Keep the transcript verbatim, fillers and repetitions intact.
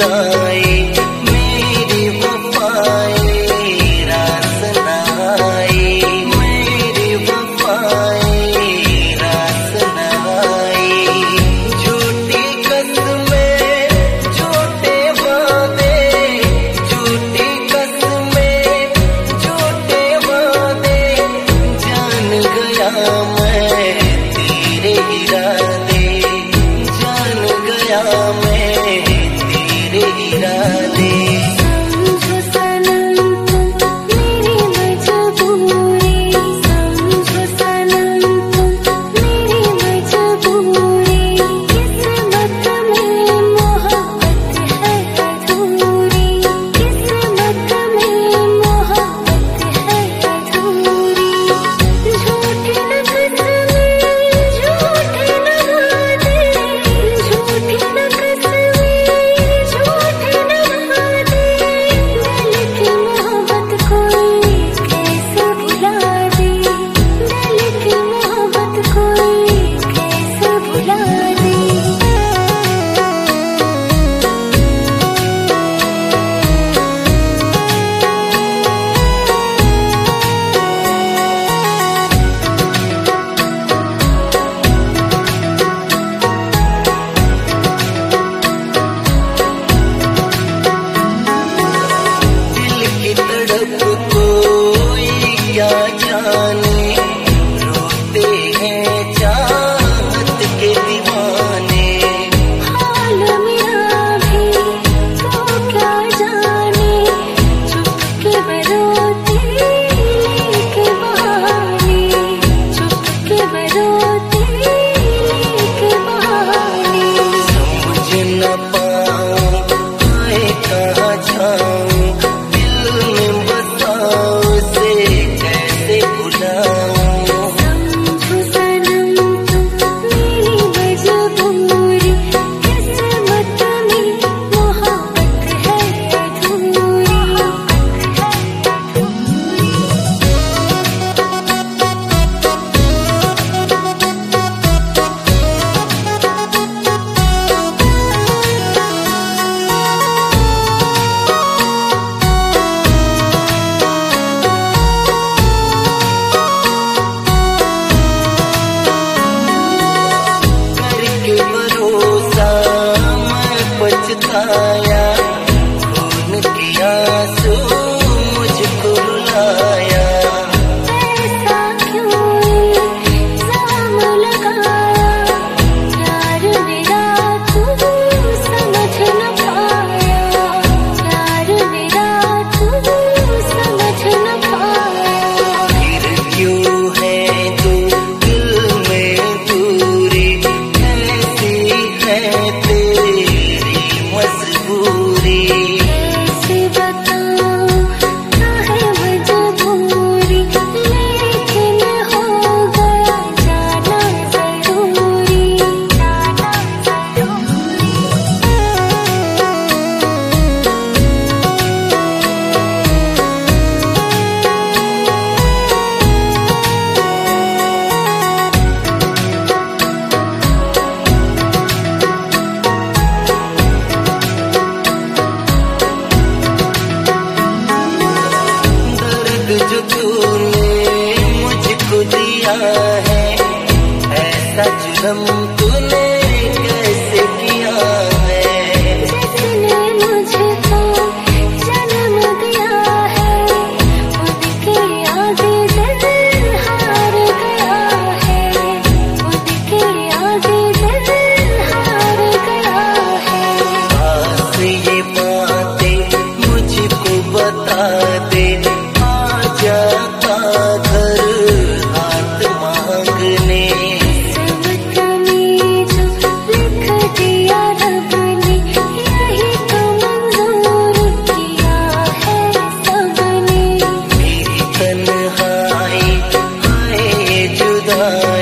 जुदाई मेरी वफाई रास न आई, मेरी वफाई रास न आई। झूठी कसमें झूठे वादे, झूठी कसमें झूठे वादे, जान गया मैं तेरे इरादे, जान गया मैं तेरे इरादे। समझो सनम तुम मेरी मजबूरी, समझो सनम तुम मेरी मजबूरी, किस्मत में मोहब्बत है अधूरी, किस्मत में मोहब्बत है अधूरी। झूठी न कसमें झूठे न वादे, झूठी न कसमें झूठे न वादे, दिल की मोहब्बत कोई कैसे भुला दे, दिल की मोहब्बत कोई कैसे भुला दे। दिल की तड़प कोई क्या जाने, रोते हैं चाहत के दीवाने। हाल मेरा भी तो क्या जाने, चुपके में रोती लेके बहाने, चुपके में रोती लेके बहाने। समझ न पाऊं आए कहाँ जाऊं, दिल में बसाऊं से कैसे भुलाऊं। समझो सनम तुम मेरी मजबूरी, किस्मत में मोहब्बत है अधूरी। करके भरोसा मैं पछताया, खून के आंसू मुझको रुलाया। ऐसा क्यों इल्जाम लगाया, प्यार मेरा तू समझ न पाया, प्यार मेरा तू समझ न पाया। फिर क्यों है तू दिल में दूरी, कैसी है तेरी मजबूरी। कैसे बताऊं काहे मजबूरी, लेकिन हो गया जाना जरूरी, जाना जरूरी। दर्द जो तूने मुझको दिया है, ऐसा जुल्म तूने कैसे किया है। जिसने मुझको जन्म दिया है, उनके आगे दिल हार गया है, उनके आगे दिल हार गया है। पास ये बातें मुझको बता दे, आ जाता घर हाथ मांगने। किस्मत में जो लिख दिया रब ने, यही तो मंजूर किया है सबने। मेरी तन्हाई हाय जुदाई